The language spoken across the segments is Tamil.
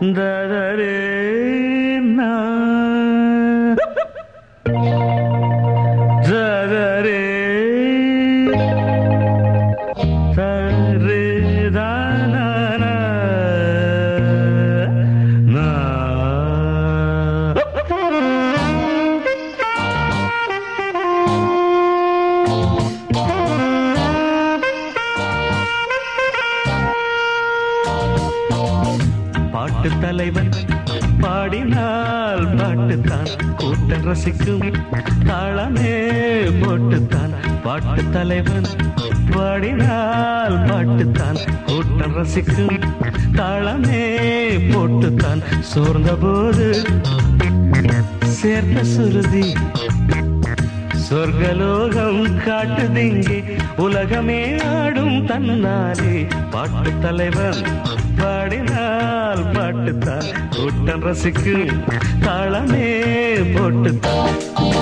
தரரே நா தரரே தரே தானா நா பாட்டு தலைவன் பாடினால் பாட்டுத்தான் கூட்டம் ரசிக்கும் தாளமே போட்டுத்தான். பாட்டு தலைவன் பாடினால் பாட்டுத்தான் கூட்டம் ரசிக்கும் தாளமே போட்டுத்தான். சோர்ந்த போது சேர்த்த சுருதி சொர்க்கலோகம் காட்டுதிங்கே உலகமே ஆடும் தன்னாலே. பாட்டு தலைவன் பாடினால் பாட்டுத்தான் கூட்டம் ரசிக்கும் தாளமே போட்டுத்தான்.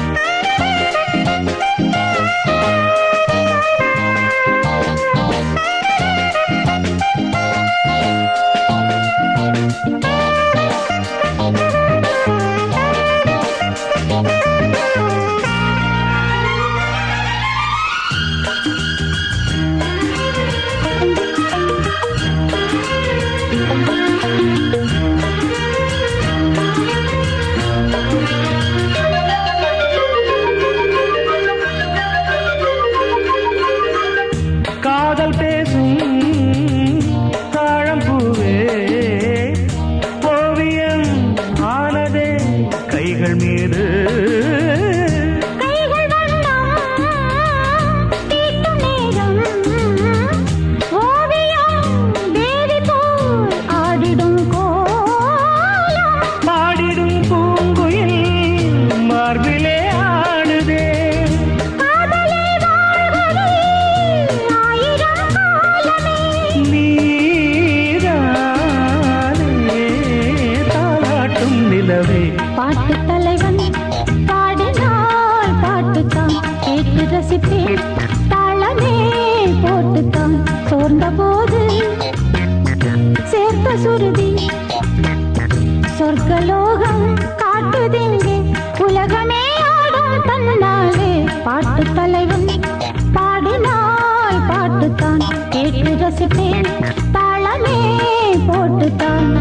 காதல் பேசும் தாழம்பூவே ஓவியம் ஆனதே கைகள் மீது. பாடிடும் பூங்குயில் மார்பிலே ஆடுதே. பாட்டு தலைவன் பாடினால் பாட்டுத்தான் கேட்டு ரசிப்பேன் தாளமே போட்டுத்தான். சோர்ந்த போது சேர்த்த சுருதி சொர்க்கலோகம் காட்டுதிங்கே உலகமே ஆடும் தன்னாலே. பாட்டு தலைவன் பாடினால் பாட்டுத்தான் கேட்டு ரசிப்பேன் தாளமே போட்டுத்தான்.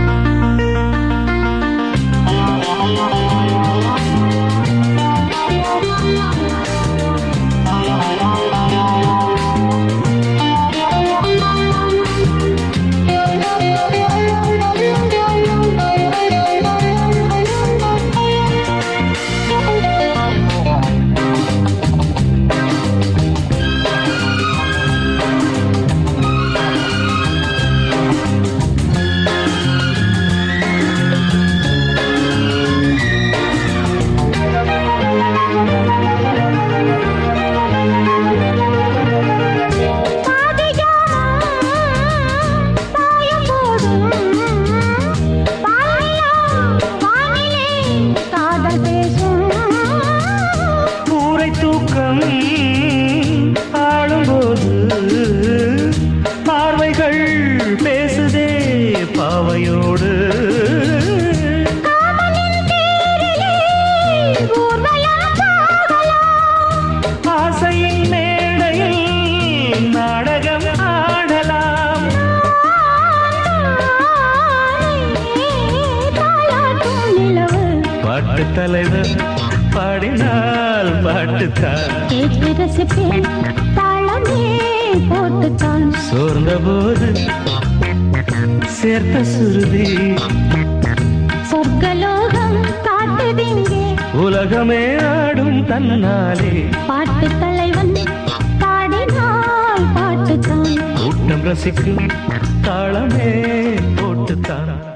ஆளும்போது பார்வைகள் பேசுதே பாவையோடு. ஆசையின் மேடையில் நாடகம் ஆடலாம். பாட்டு தலைவர் பாடினால் பாட்டுத்தான் கேட்டு ரசிப்பேன் தாளமே போட்டுத்தான். சோர்ந்த போது சேர்த்த சுருதி சொர்க்கலோகம் காட்டுதிங்கே உலகமே ஆடும் தன்னாலே. பாட்டு தலைவன் பாடினால் பாட்டுத்தான் கூட்டம் ரசிக்கும் தாளமே போட்டுத்தான்.